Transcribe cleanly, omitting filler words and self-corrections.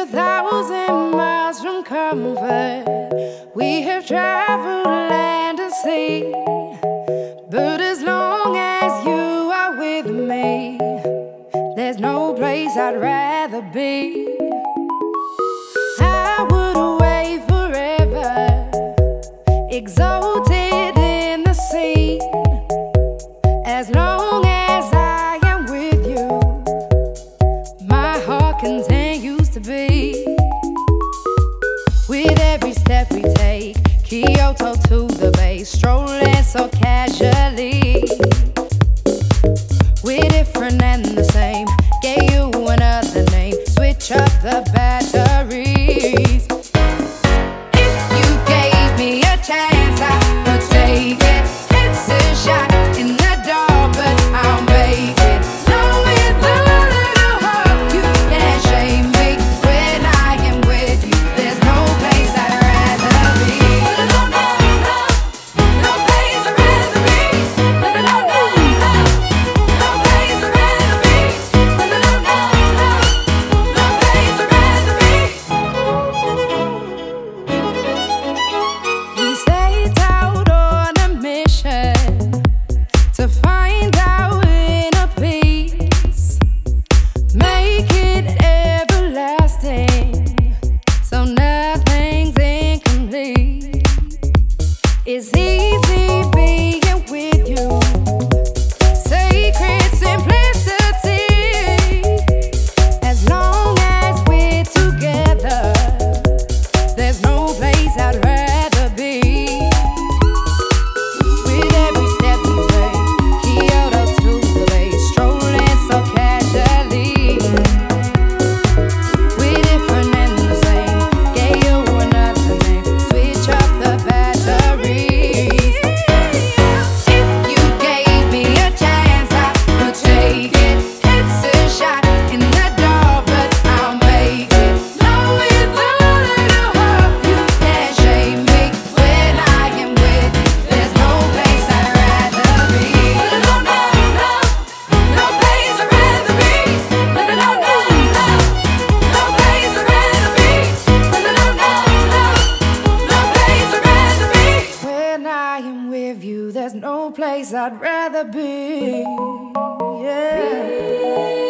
1,000 miles from comfort. We have traveled land and sea, but as long as you are with me, there's no place I'd rather be. I would away forever, exalted in the sea. As long as I am with you, my heart continues to beat. With every step we take, Kyoto to the bay, strolling so casually. We're different and the same, gave you another name, switch up the batteries. If you gave me a chance, I would take it. It's a shot in the dark, but I'll make it. Know with a little hope you can't shame me. When I am with you, there's no place I'd rather be. No, no, no, no place I'd rather be. No, no, no, no, no place I'd rather be. No, no, no, no, no place I'd rather be. We stayed out on a mission to find our inner peace, make it everlasting, so nothing's incomplete. It's easy being with you, sacred simplicity. As long as we're together, there's no place I'd rather be. With every step we take, Kyoto to the bay, strolling so casually. We're different and the same, gave you another name, switch up the batteries. If you gave me a chance, I would take it. It's a shot in the dark, but I'll make it. Know with a little hope you can't shame me. When I am with you, there's no place I'd rather be. No, no, no, no place I'd rather be. No, no, no, no, no place I'd rather be. No, no, no, no, no place I'd rather be. When I am with you, there's no place I'd rather be. Yeah.